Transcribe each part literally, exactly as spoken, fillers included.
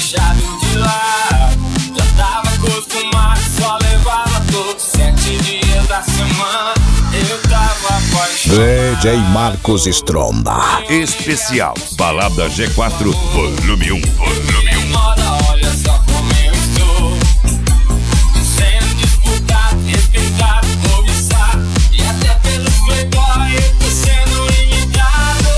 deixado de lado. Já tava acostumado, só levava todos sete dias da semana. Eu tava apaixonado. D J Marcos Stronda. Especial Balada G quatro Volume um. Volume um. Olha só como eu estou, sendo disputado, respeitado, cobiçado, e até pelos playboy eu tô sendo imitado.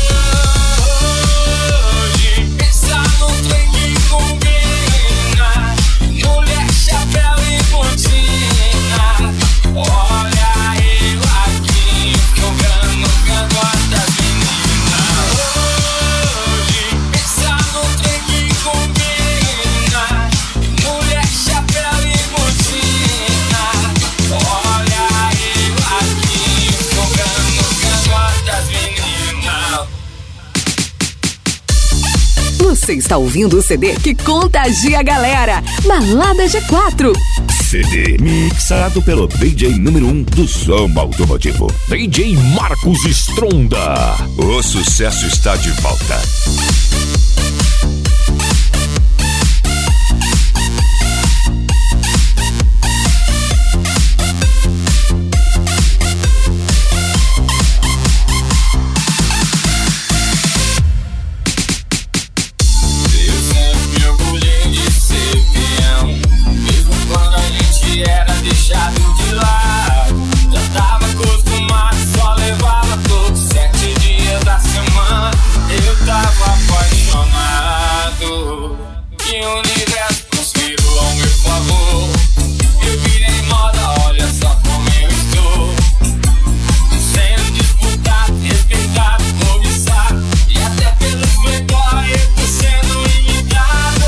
Hoje, pensar no trem que combina, mulher, chapéu e botina. Olha eu aqui, jogando canto das meninas. Hoje, pensar no trem que combina, mulher, chapéu e botina. Olha eu aqui, jogando canto das meninas. Você está ouvindo o C D que contagia a galera. Balada G quatro. C D mixado pelo D J número um do samba automotivo, D J Marcos Stronda. O sucesso está de volta. Eu sempre me orgulhei de ser peão, mesmo quando a gente era deixado de lado. Já tava acostumado, só levava todos sete dias da semana. Eu tava apaixonado, e o universo conspirou ao meu favor. Eu virei moda, olha só como eu estou, sendo disputado, respeitado, cobiçado, e até pelos playboy eu tô sendo imitado.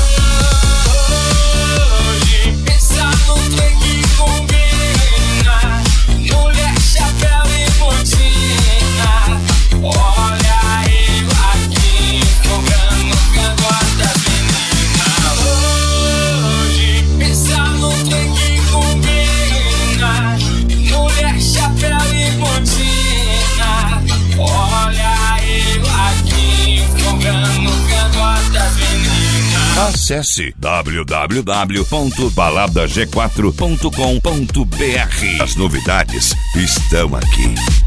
Hoje, pensar no trem que combina, mulher, chapéu e botina. Olha eu aqui, jogando canto das meninas. Hoje, pensar no trem que combina, mulher, chapéu e botina. Olha eu aqui, jogando canto das meninas. Acesse w w w ponto balada g quatro ponto com ponto b r. As novidades estão aqui.